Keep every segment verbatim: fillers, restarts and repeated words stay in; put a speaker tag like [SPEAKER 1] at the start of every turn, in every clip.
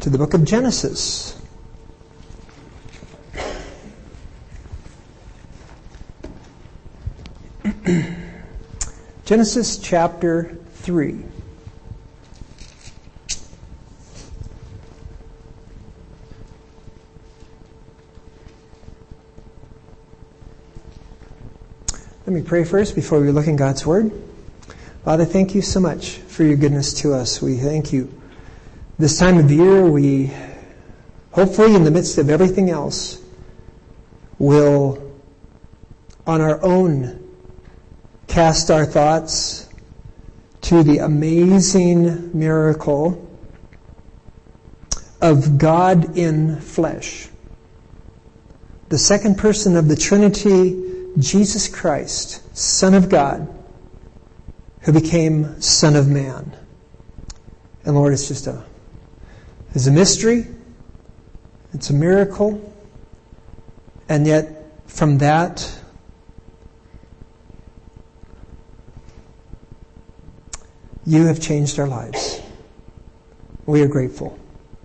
[SPEAKER 1] to the book of Genesis. Genesis chapter three. Let me pray first before we look in God's Word. Father, thank you so much for your goodness to us. We thank you. This time of year, we hopefully in the midst of everything else will on our own cast our thoughts to the amazing miracle of God in flesh. The second person of the Trinity, Jesus Christ, Son of God, who became Son of Man. And Lord, it's just a, it's a mystery. It's a miracle. And yet, from that, you have changed our lives. We are grateful.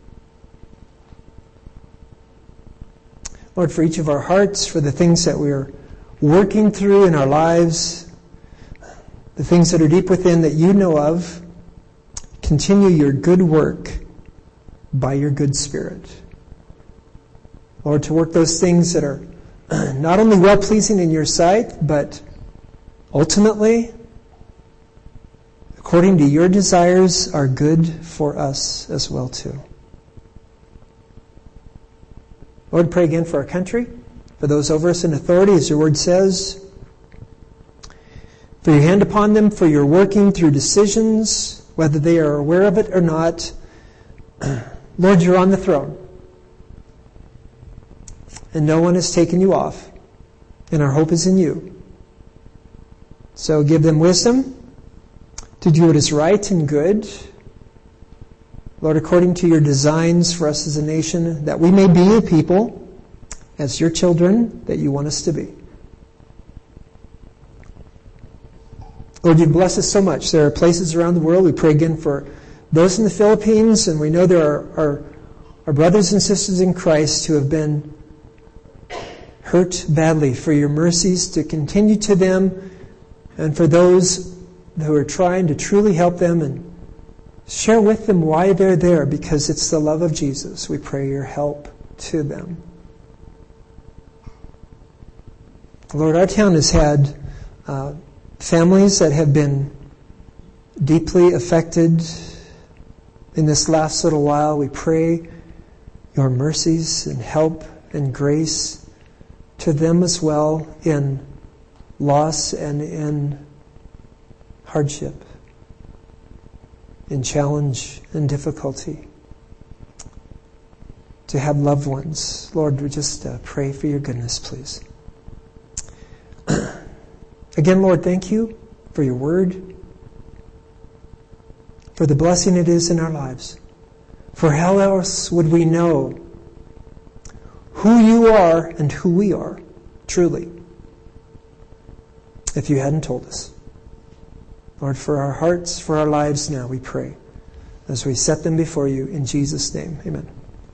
[SPEAKER 1] Lord, for each of our hearts, for the things that we are working through in our lives, the things that are deep within that you know of, continue your good work by your good Spirit. Lord, to work those things that are not only well-pleasing in your sight, but ultimately, according to your desires, are good for us as well too. Lord, pray again for our country, for those over us in authority, as your word says, for your hand upon them, for your working through decisions, whether they are aware of it or not. Lord, you're on the throne, and no one has taken you off, and our hope is in you. So give them wisdom to do what is right and good, Lord, according to your designs for us as a nation, that we may be a people, as your children, that you want us to be. Lord, you bless us so much. There are places around the world. We pray again for those in the Philippines, and we know there are our, our brothers and sisters in Christ who have been hurt badly, for your mercies to continue to them, and for those who are trying to truly help them and share with them why they're there, because it's the love of Jesus. We pray your help to them. Lord, our town has had uh, families that have been deeply affected in this last little while. We pray your mercies and help and grace to them as well in loss and in hardship, in challenge and difficulty, to have loved ones. Lord, we just uh, pray for your goodness, please. Again, Lord, thank you for your word, for the blessing it is in our lives. For how else would we know who you are and who we are, truly, if you hadn't told us? Lord, for our hearts, for our lives now, we pray, as we set them before you, in Jesus' name. Amen.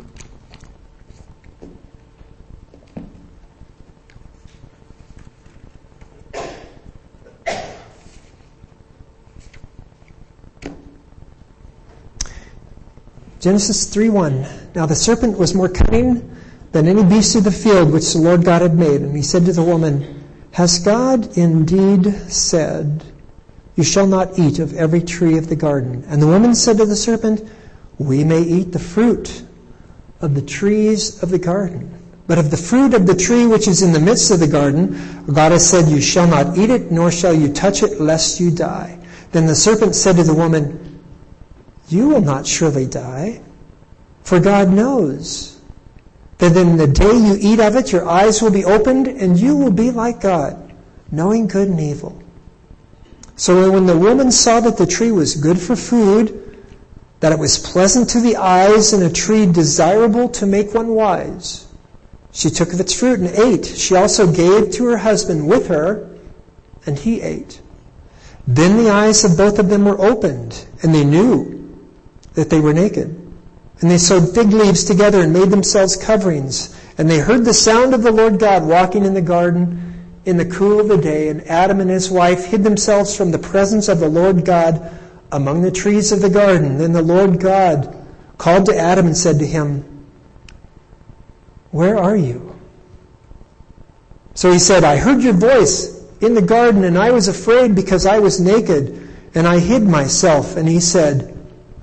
[SPEAKER 1] Genesis three one. Now the serpent was more cunning than any beast of the field which the Lord God had made. And he said to the woman, has God indeed said, you shall not eat of every tree of the garden? And the woman said to the serpent, we may eat the fruit of the trees of the garden. But of the fruit of the tree which is in the midst of the garden, God has said, you shall not eat it, nor shall you touch it, lest you die. Then the serpent said to the woman, you will not surely die, for God knows that in the day you eat of it, your eyes will be opened, and you will be like God, knowing good and evil. So when the woman saw that the tree was good for food, that it was pleasant to the eyes, and a tree desirable to make one wise, she took of its fruit and ate. She also gave to her husband with her, and he ate. Then the eyes of both of them were opened, and they knew that they were naked. And they sewed fig leaves together and made themselves coverings. And they heard the sound of the Lord God walking in the garden in the cool of the day. And Adam and his wife hid themselves from the presence of the Lord God among the trees of the garden. Then the Lord God called to Adam and said to him, "Where are you?" So he said, "I heard your voice in the garden, and I was afraid because I was naked, and I hid myself." And he said,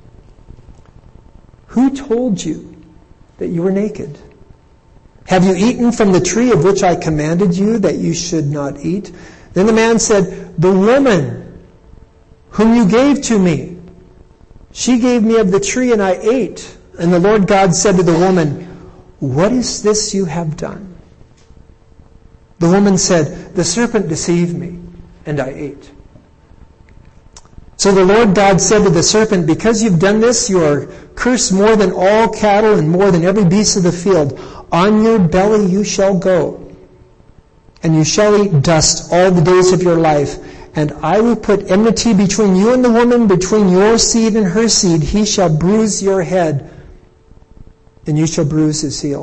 [SPEAKER 1] "Who told you that you were naked? Have you eaten from the tree of which I commanded you that you should not eat?" Then the man said, "The woman whom you gave to me, she gave me of the tree and I ate." And the Lord God said to the woman, "What is this you have done?" The woman said, "The serpent deceived me, and I ate." So the Lord God said to the serpent, "Because you've done this, you are cursed more than all cattle and more than every beast of the field. On your belly you shall go, and you shall eat dust all the days of your life. And I will put enmity between you and the woman, between your seed and her seed. He shall bruise your head, and you shall bruise his heel."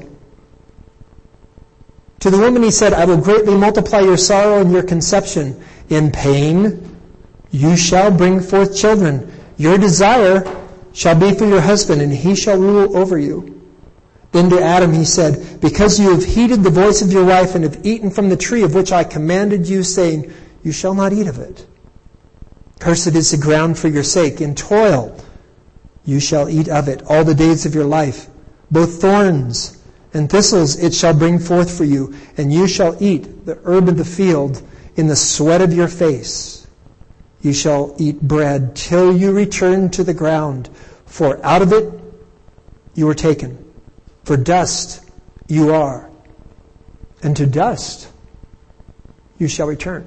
[SPEAKER 1] To the woman he said, "I will greatly multiply your sorrow and your conception. In pain you shall bring forth children. Your desire shall be for your husband, and he shall rule over you." Then to Adam he said, "Because you have heeded the voice of your wife and have eaten from the tree of which I commanded you, saying, 'You shall not eat of it.' Cursed is the ground for your sake. In toil you shall eat of it all the days of your life. Both thorns and thistles it shall bring forth for you, and you shall eat the herb of the field in the sweat of your face. You shall eat bread till you return to the ground, for out of it you were taken. For dust you are, and to dust you shall return."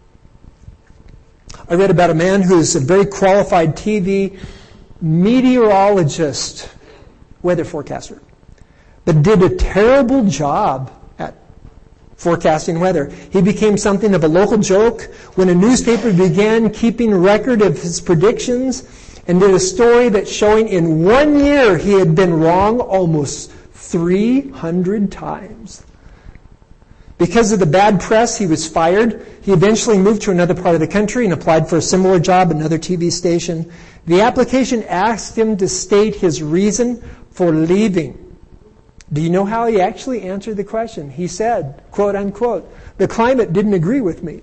[SPEAKER 1] I read about a man who is a very qualified T V meteorologist, weather forecaster, but did a terrible job at forecasting weather. He became something of a local joke when a newspaper began keeping record of his predictions and did a story that showing in one year he had been wrong almost three hundred times. Because of the bad press, he was fired. He eventually moved to another part of the country and applied for a similar job at another T V station. The application asked him to state his reason for leaving. Do you know how he actually answered the question? He said, quote unquote, "The climate didn't agree with me."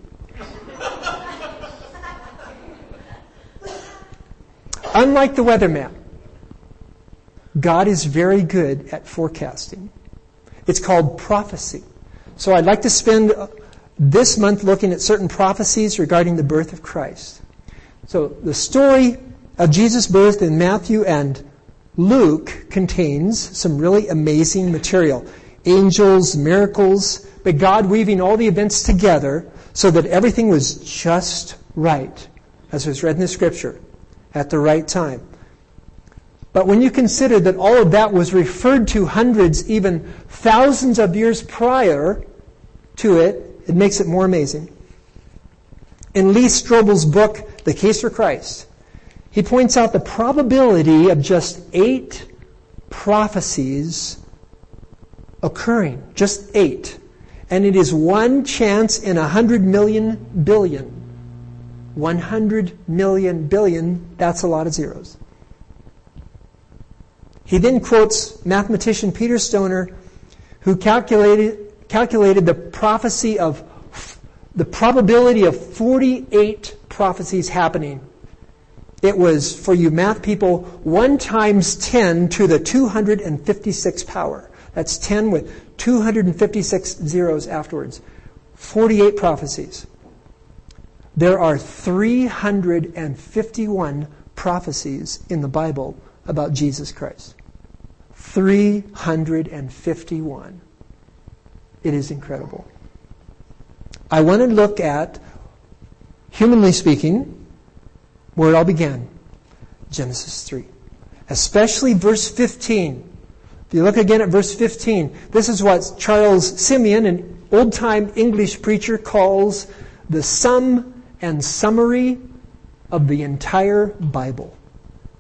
[SPEAKER 1] Unlike the weatherman, God is very good at forecasting. It's called prophecy. So I'd like to spend this month looking at certain prophecies regarding the birth of Christ. So the story of Jesus' birth in Matthew and Luke contains some really amazing material. Angels, miracles, but God weaving all the events together so that everything was just right, as was read in the scripture, at the right time. But when you consider that all of that was referred to hundreds, even thousands of years prior to it, it makes it more amazing. In Lee Strobel's book, The Case for Christ, he points out the probability of just eight prophecies occurring. Just eight. And it is one chance in a hundred million billion. One hundred million billion, that's a lot of zeros. He then quotes mathematician Peter Stoner, who calculated calculated the prophecy of the probability of forty-eight prophecies happening. It was, for you math people, one times ten to the two hundred fifty-six power. That's ten with two hundred fifty-six zeros afterwards. forty-eight prophecies. There are three hundred fifty-one prophecies in the Bible about Jesus Christ. three hundred fifty-one. It is incredible. I want to look at, humanly speaking, where it all began. Genesis three. Especially verse fifteen. If you look again at verse fifteen, this is what Charles Simeon, an old-time English preacher, calls the sum and summary of the entire Bible.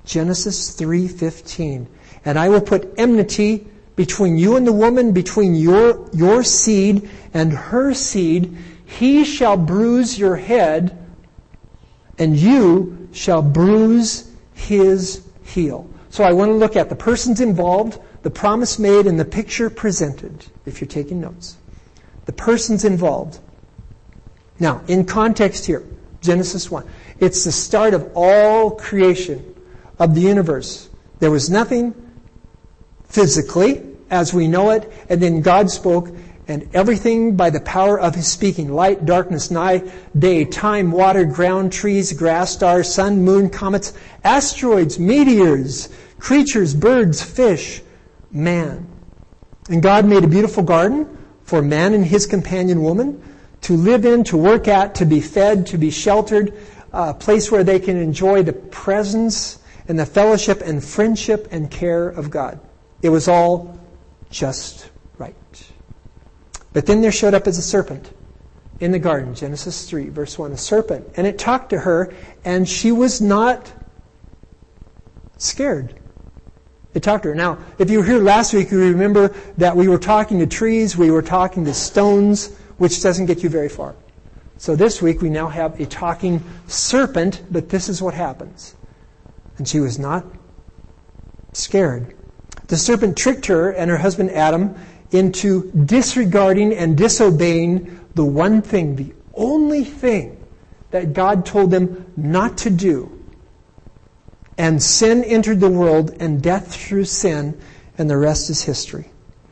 [SPEAKER 1] Genesis three fifteen. And I will put enmity between you and the woman, between your, your seed and her seed. He shall bruise your head, and you shall bruise his heel. So I want to look at the persons involved, the promise made, and the picture presented, if you're taking notes. The persons involved. Now, in context here, Genesis one. It's the start of all creation of the universe. There was nothing physically as we know it, and then God spoke, and everything by the power of his speaking, light, darkness, night, day, time, water, ground, trees, grass, stars, sun, moon, comets, asteroids, meteors, creatures, birds, fish, man. And God made a beautiful garden for man and his companion woman to live in, to work at, to be fed, to be sheltered, a place where they can enjoy the presence and the fellowship and friendship and care of God. It was all just right. But then there showed up as a serpent in the garden, Genesis three, verse one, a serpent. And it talked to her, and she was not scared. It talked to her. Now, if you were here last week, you remember that we were talking to trees, we were talking to stones, which doesn't get you very far. So this week we now have a talking serpent, but this is what happens. And she was not scared. The serpent tricked her and her husband Adam into disregarding and disobeying the one thing, the only thing that God told them not to do. And sin entered the world, and death through sin, and the rest is history.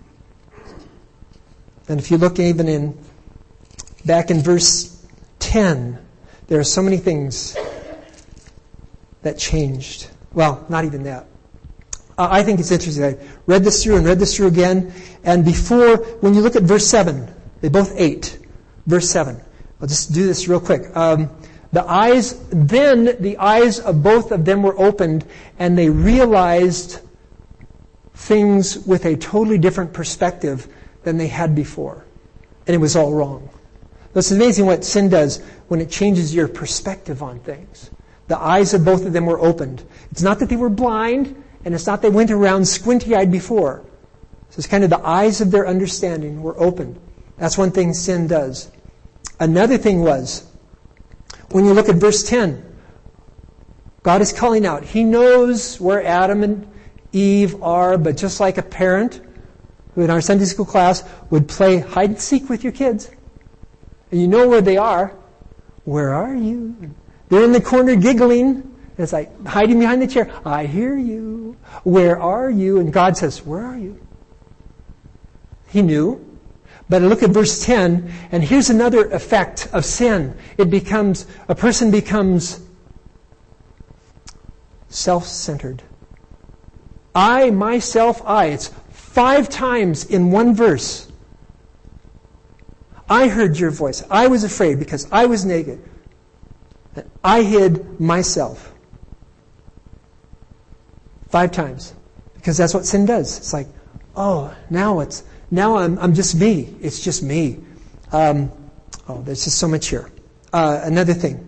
[SPEAKER 1] And if you look even in, back in verse ten, there are so many things that changed. Well, not even that. Uh, I think it's interesting. I read this through and read this through again. And before, when you look at verse seven, they both ate. Verse seven. I'll just do this real quick. Um, the eyes, then the eyes of both of them were opened, and they realized things with a totally different perspective than they had before. And it was all wrong. It's amazing what sin does when it changes your perspective on things. The eyes of both of them were opened. It's not that they were blind, and it's not they went around squinty-eyed before. So it's kind of the eyes of their understanding were opened. That's one thing sin does. Another thing was, when you look at verse ten, God is calling out. He knows where Adam and Eve are, but just like a parent who in our Sunday school class would play hide and seek with your kids, and you know where they are. Where are you? They're in the corner giggling. It's like hiding behind the chair. I hear you. Where are you? And God says, where are you? He knew. But look at verse ten, and here's another effect of sin. It becomes, a person becomes self-centered. I, myself, I. It's five times in one verse. I heard your voice. I was afraid because I was naked. And I hid myself. Five times. Because that's what sin does. It's like, oh, now it's, now I'm, I'm just me. It's just me. Um, oh, there's just so much here. Uh, another thing.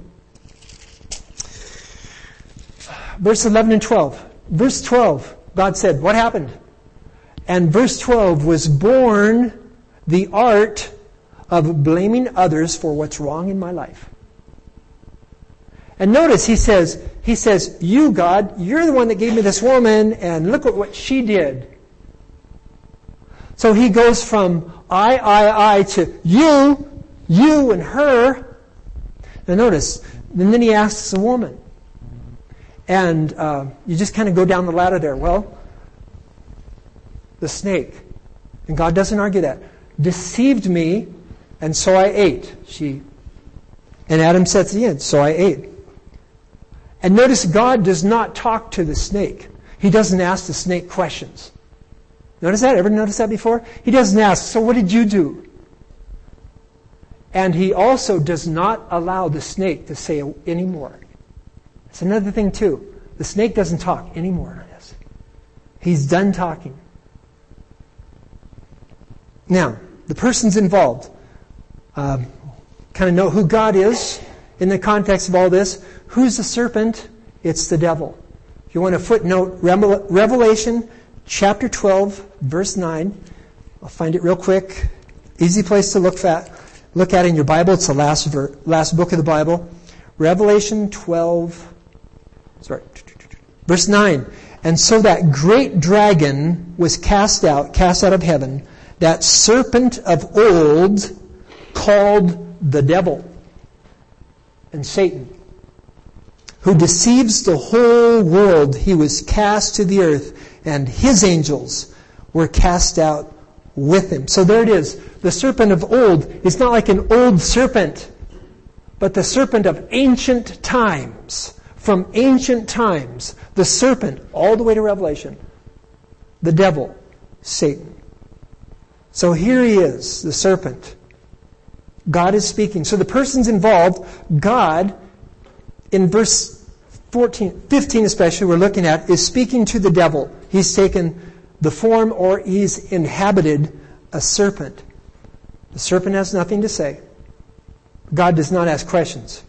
[SPEAKER 1] Verse eleven and twelve. Verse twelve, God said, what happened? And verse twelve was born the art of blaming others for what's wrong in my life. And notice he says, he says, you, God, you're the one that gave me this woman, and look at what she did. So he goes from I, I, I to you, you and her. Now notice, and then he asks the woman. And uh, you just kind of go down the ladder there. Well, the snake, and God doesn't argue that, deceived me, and so I ate. She, and Adam said at the end, so I ate. And notice God does not talk to the snake. He doesn't ask the snake questions. Notice that? Ever noticed that before? He doesn't ask, so what did you do? And he also does not allow the snake to say any more. That's another thing too. The snake doesn't talk anymore. He's done talking. Now, the persons involved um, kind of know who God is in the context of all this. Who's the serpent? It's the devil. If you want to footnote, Revelation chapter twelve, verse nine. I'll find it real quick. Easy place to look at. Look at it in your Bible. It's the last ver, last book of the Bible. Revelation twelve, sorry, verse nine. And so that great dragon was cast out, cast out of heaven, that serpent of old called the devil and Satan, who deceives the whole world. He was cast to the earth, and his angels were cast out with him. So there it is. The serpent of old is not like an old serpent, but the serpent of ancient times. From ancient times, the serpent, all the way to Revelation, the devil, Satan. So here he is, the serpent. God is speaking. So the person's involved. God, in verse fourteen, fifteen especially, we're looking at, is speaking to the devil. He's taken the form, or he's inhabited a serpent. The serpent has nothing to say. God does not ask questions.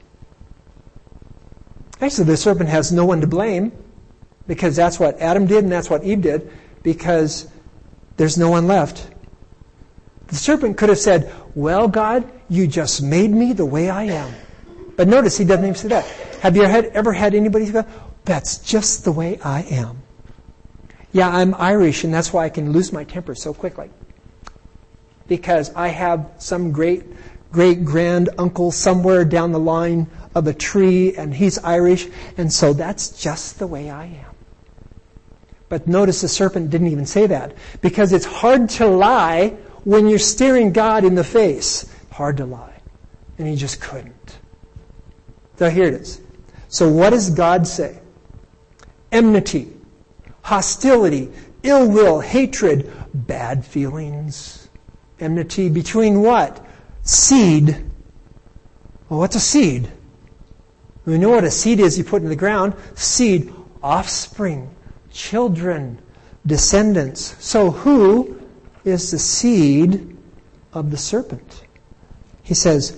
[SPEAKER 1] Actually, the serpent has no one to blame, because that's what Adam did and that's what Eve did, because there's no one left. The serpent could have said, well, God, you just made me the way I am. But notice he doesn't even say that. Have you ever had anybody go, that's just the way I am? Yeah, I'm Irish, and that's why I can lose my temper so quickly. Because I have some great, great grand uncle somewhere down the line of a tree, and he's Irish, and so that's just the way I am. But notice the serpent didn't even say that, because it's hard to lie when you're staring God in the face. Hard to lie. And he just couldn't. So here it is. So what does God say? Enmity, hostility, ill will, hatred, bad feelings. Enmity between what? Seed. Well, what's a seed? We know what a seed is you put in the ground. Seed, offspring, children, descendants. So who is the seed of the serpent? He says,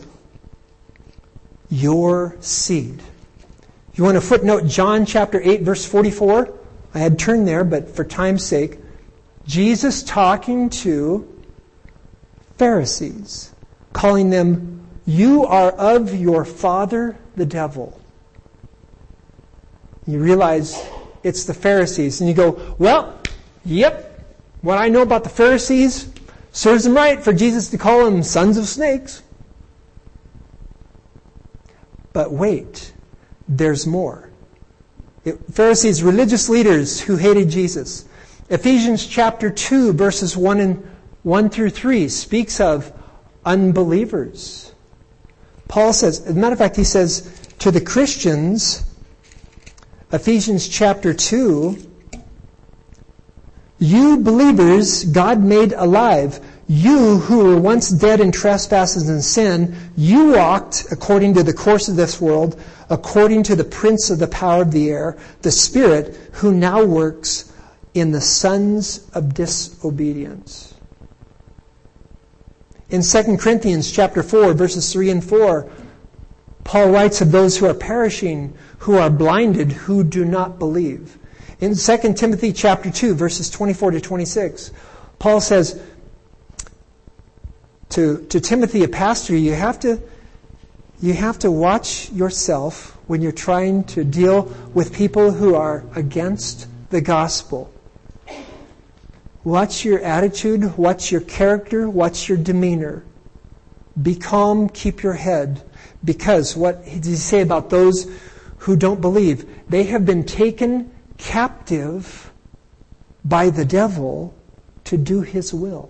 [SPEAKER 1] your seed. If you want to footnote John chapter eight, verse forty-four, I had turned there, but for time's sake, Jesus talking to Pharisees, calling them, you are of your father, the devil. You realize it's the Pharisees, and you go, well, yep, what I know about the Pharisees serves them right for Jesus to call them sons of snakes. But wait, there's more. It, Pharisees, religious leaders who hated Jesus. Ephesians chapter two, verses one and one through three speaks of unbelievers. Paul says, as a matter of fact, he says to the Christians, Ephesians chapter two, you believers God made alive, you who were once dead in trespasses and sin, you walked according to the course of this world, according to the prince of the power of the air, the spirit who now works in the sons of disobedience. In Second Corinthians chapter four, verses three and four, Paul writes of those who are perishing, who are blinded, who do not believe. In Second Timothy chapter two, verses twenty-four to twenty-six, Paul says to, to Timothy, a pastor, you have to you have to watch yourself when you're trying to deal with people who are against the gospel. Watch your attitude, watch your character, watch your demeanor. Be calm, keep your head. Because what did he say about those who don't believe? They have been taken captive by the devil to do his will.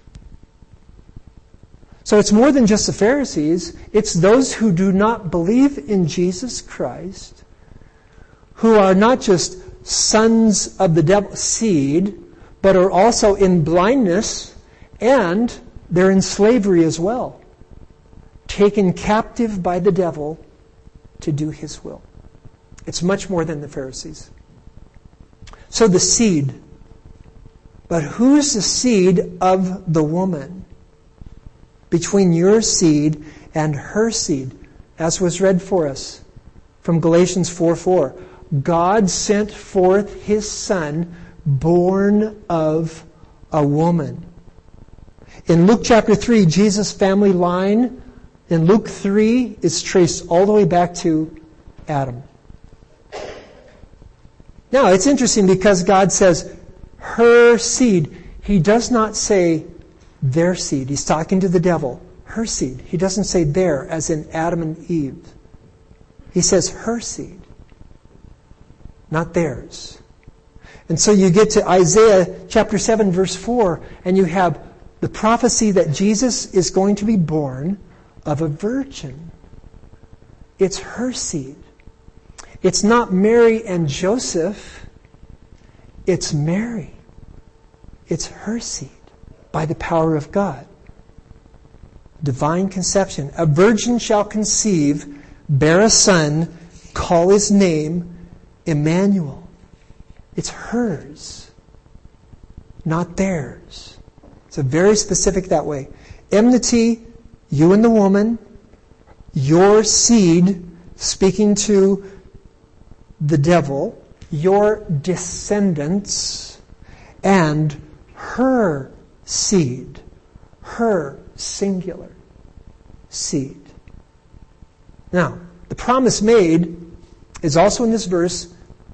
[SPEAKER 1] So it's more than just the Pharisees. It's those who do not believe in Jesus Christ, who are not just sons of the devil, seed, but are also in blindness, and they're in slavery as well. Taken captive by the devil to do his will. It's much more than the Pharisees. So the seed. But who's the seed of the woman? Between your seed and her seed, as was read for us from Galatians four four. God sent forth His Son, born of a woman. In Luke chapter three, Jesus' family line in Luke three is traced all the way back to Adam. Now, it's interesting because God says, her seed. He does not say their seed. He's talking to the devil. Her seed. He doesn't say their, as in Adam and Eve. He says her seed, not theirs. And so you get to Isaiah chapter seven, verse four, and you have the prophecy that Jesus is going to be born of a virgin. It's her seed. It's not Mary and Joseph. It's Mary. It's her seed by the power of God. Divine conception. A virgin shall conceive, bear a son, call his name Emmanuel. It's hers, not theirs. It's a very specific that way. Enmity, you and the woman, your seed, speaking to the devil, your descendants, and her seed, her singular seed. Now, the promise made is also in this verse.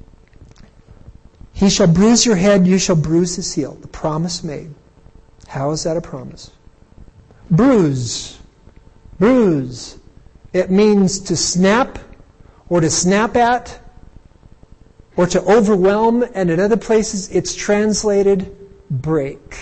[SPEAKER 1] He shall bruise your head, you shall bruise his heel. The promise made. How is that a promise? Bruise. Bruise. It means to snap or to snap at or to overwhelm, and in other places it's translated break.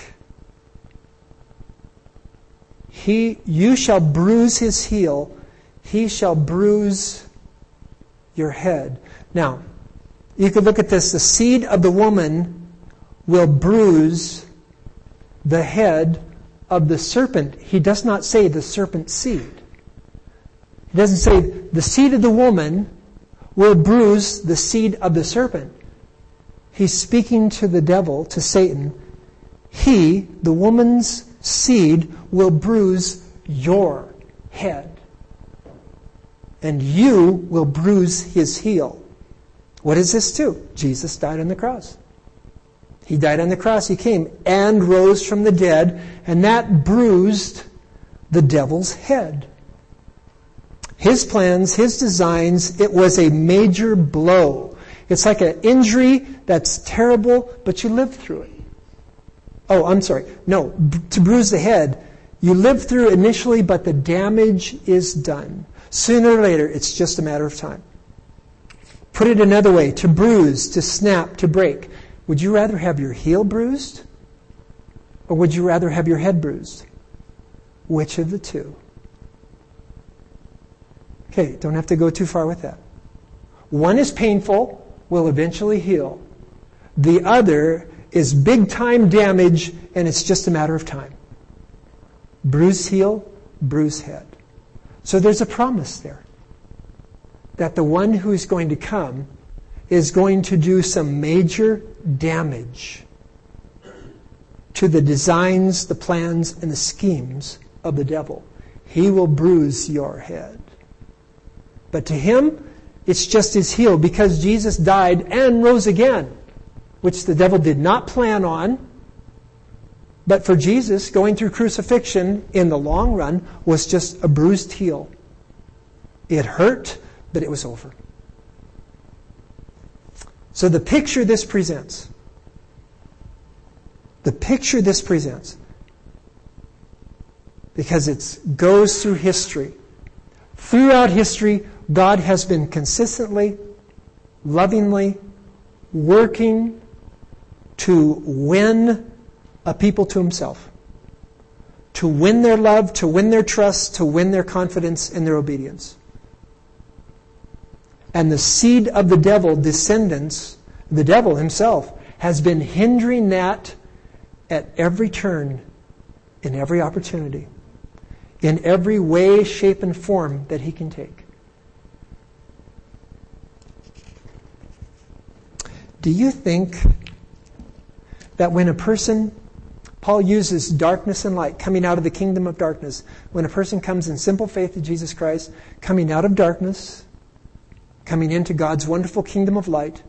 [SPEAKER 1] He, you shall bruise his heel, he shall bruise your head. Now, you could look at this. The seed of the woman will bruise the head of the serpent. He does not say the serpent's seed. He doesn't say the seed of the woman will bruise the seed of the serpent. He's speaking to the devil, to Satan. He, the woman's seed, will bruise your head. And you will bruise his heel. What is this to? Jesus died on the cross. He died on the cross. He came and rose from the dead, and that bruised the devil's head. His plans, his designs, it was a major blow. It's like an injury that's terrible, but you live through it. Oh, I'm sorry. No, b- to bruise the head, you live through initially, but the damage is done. Sooner or later, it's just a matter of time. Put it another way, to bruise, to snap, to break. Would you rather have your heel bruised? Or would you rather have your head bruised? Which of the two? Okay, don't have to go too far with that. One is painful, will eventually heal. The other is big time damage, and it's just a matter of time. Bruise heel, bruise head. So there's a promise there that the one who is going to come is going to do some major damage to the designs, the plans, and the schemes of the devil. He will bruise your head. But to him, it's just his heel, because Jesus died and rose again, which the devil did not plan on. But for Jesus, going through crucifixion in the long run was just a bruised heel. It hurt, but it was over. So the picture this presents, the picture this presents, because it goes through history. Throughout history, God has been consistently, lovingly working to win a people to himself. To win their love, to win their trust, to win their confidence and their obedience. And the seed of the devil, descendants, the devil himself, has been hindering that at every turn, in every opportunity, in every way, shape, and form that he can take. Do you think that when a person, Paul uses darkness and light, coming out of the kingdom of darkness, when a person comes in simple faith to Jesus Christ, coming out of darkness, coming into God's wonderful kingdom of light.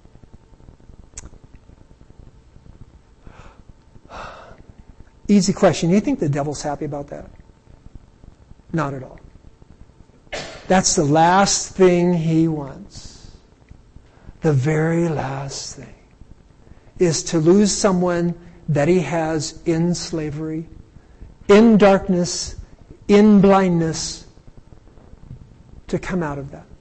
[SPEAKER 1] Easy question. You think the devil's happy about that? Not at all. That's the last thing he wants. The very last thing is to lose someone that he has in slavery, in darkness, in blindness, to come out of that.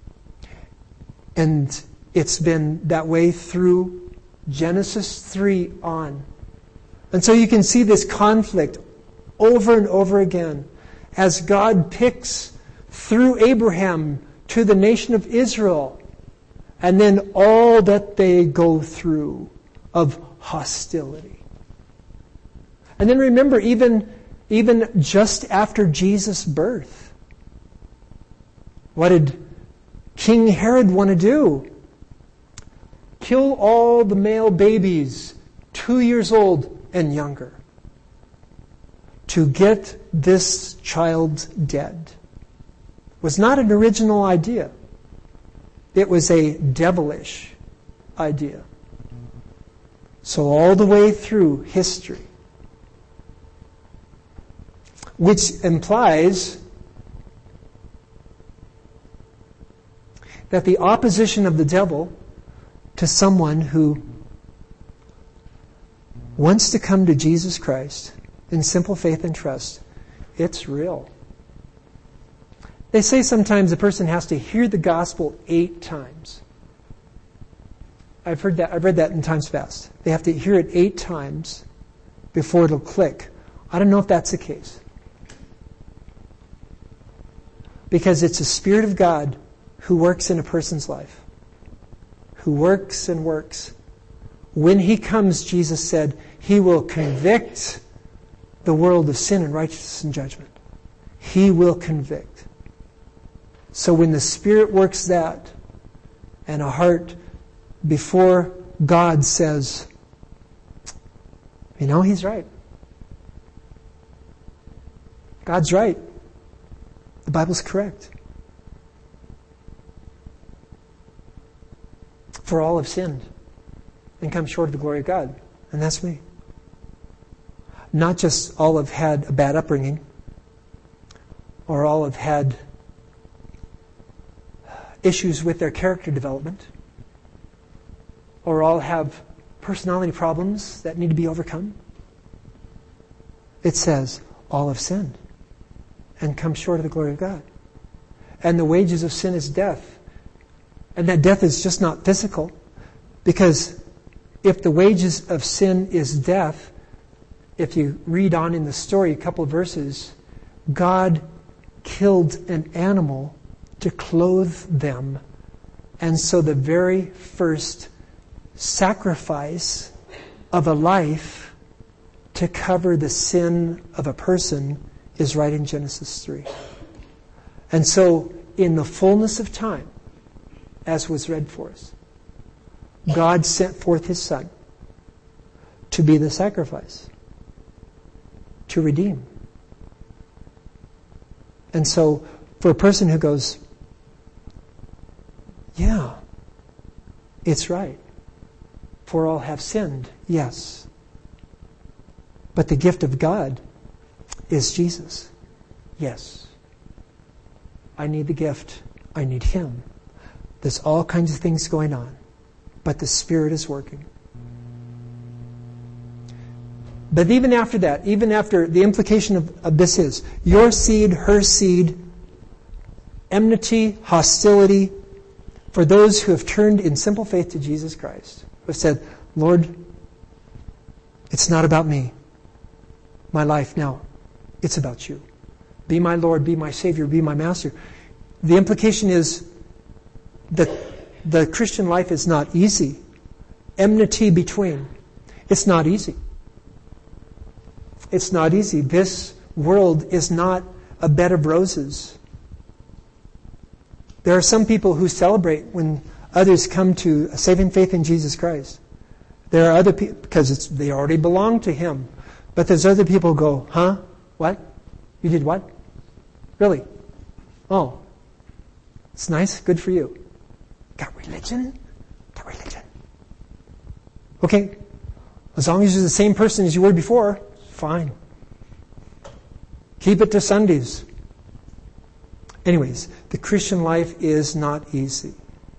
[SPEAKER 1] And it's been that way through Genesis three on. And so you can see this conflict over and over again as God picks through Abraham to the nation of Israel, and then all that they go through of hostility. And then remember, even, even just after Jesus' birth, what did King Herod want to do? Kill all the male babies, two years old and younger, to get this child dead. Was not an original idea. It was a devilish idea. So all the way through history, which implies that the opposition of the devil to someone who wants to come to Jesus Christ in simple faith and trust, it's real. They say sometimes a person has to hear the gospel eight times. I've heard that. I've read that in times past. They have to hear it eight times before it'll click. I don't know if that's the case. Because it's the Spirit of God who works in a person's life. Who works and works. When He comes, Jesus said, He will convict the world of sin and righteousness and judgment. He will convict. So when the Spirit works that, and a heart before God says, you know, He's right. God's right. The Bible's correct. For all have sinned and come short of the glory of God. And that's me. Not just all have had a bad upbringing, or all have had issues with their character development, or all have personality problems that need to be overcome. It says, all have sinned and come short of the glory of God. And the wages of sin is death. And that death is just not physical. Because if the wages of sin is death, if you read on in the story a couple of verses, God killed an animal to clothe them. And so the very first sacrifice of a life to cover the sin of a person is right in Genesis three. And so in the fullness of time, as was read for us, God sent forth His Son to be the sacrifice, to redeem. And so for a person who goes, yeah, it's right. For all have sinned, yes. But the gift of God is Jesus. Yes. I need the gift. I need Him. There's all kinds of things going on. But the Spirit is working. But even after that, even after the implication of, of this is, your seed, her seed, enmity, hostility, for those who have turned in simple faith to Jesus Christ, who have said, Lord, it's not about me, my life now. It's about You. Be my Lord, be my Savior, be my Master. The implication is that the Christian life is not easy. Enmity between. It's not easy. It's not easy. This world is not a bed of roses. There are some people who celebrate when others come to a saving faith in Jesus Christ. There are other people, because it's, they already belong to Him. But there's other people who go, huh? What? You did what? Really? Oh. It's nice. Good for you. Got religion? Got religion. Okay. As long as you're the same person as you were before, fine. Keep it to Sundays. Anyways, the Christian life is not easy.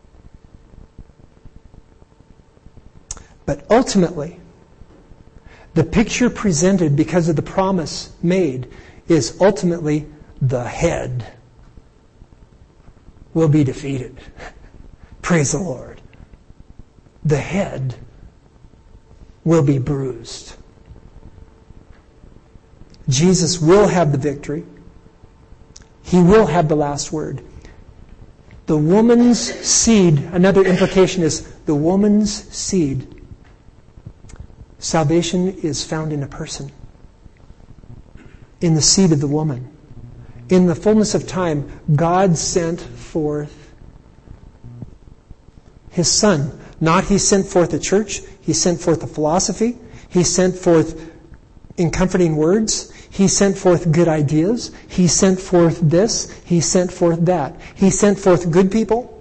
[SPEAKER 1] But ultimately, the picture presented because of the promise made is ultimately the head will be defeated. Praise the Lord. The head will be bruised. Jesus will have the victory. He will have the last word. The woman's seed, another implication is the woman's seed. Salvation is found in a person, in the seed of the woman. In the fullness of time, God sent forth His Son. Not He sent forth a church, He sent forth a philosophy, He sent forth in comforting words, He sent forth good ideas, He sent forth this, He sent forth that. He sent forth good people.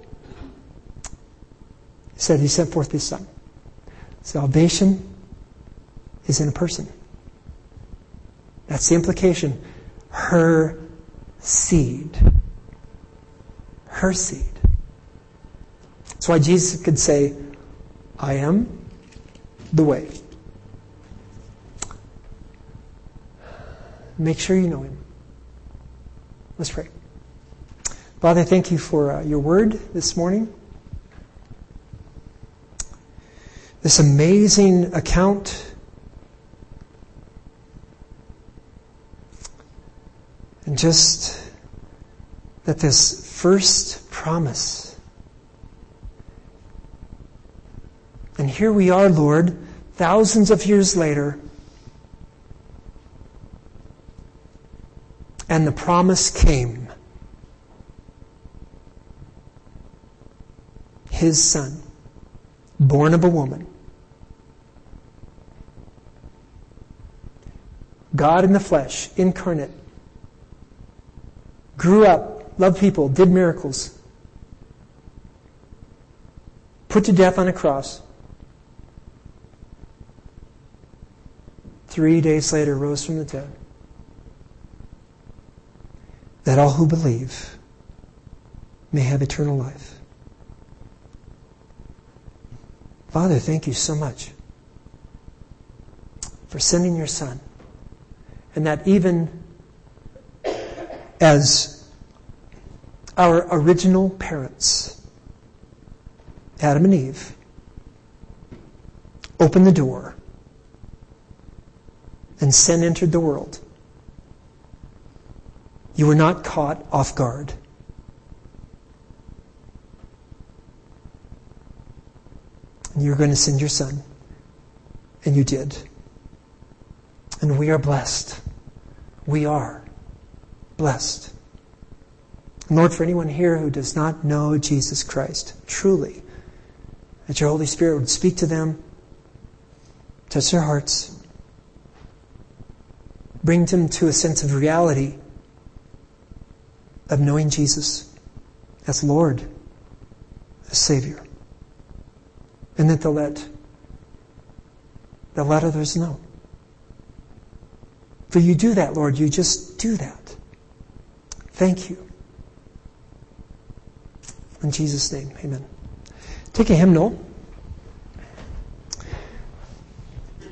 [SPEAKER 1] He said He sent forth His Son. Salvation is in a person. That's the implication. Her seed. Her seed. That's why Jesus could say, I am the way. Make sure you know Him. Let's pray. Father, thank you for uh, your word this morning. This amazing account and just that this first promise. And here we are, Lord, thousands of years later, and the promise came. His Son, born of a woman. God in the flesh, incarnate. Grew up, loved people, did miracles. Put to death on a cross. Three days later, rose from the dead. That all who believe may have eternal life. Father, thank you so much for sending your Son. And that even as our original parents, Adam and Eve, opened the door and sin entered the world, you were not caught off guard. And you were going to send your Son. And you did. And we are blessed. We are blessed. And Lord, for anyone here who does not know Jesus Christ, truly, that your Holy Spirit would speak to them, touch their hearts, bring them to a sense of reality of knowing Jesus as Lord, as Savior. And that they'll let, they'll let others know. For you do that, Lord. You just do that. Thank you. In Jesus' name, amen. Take a hymnal.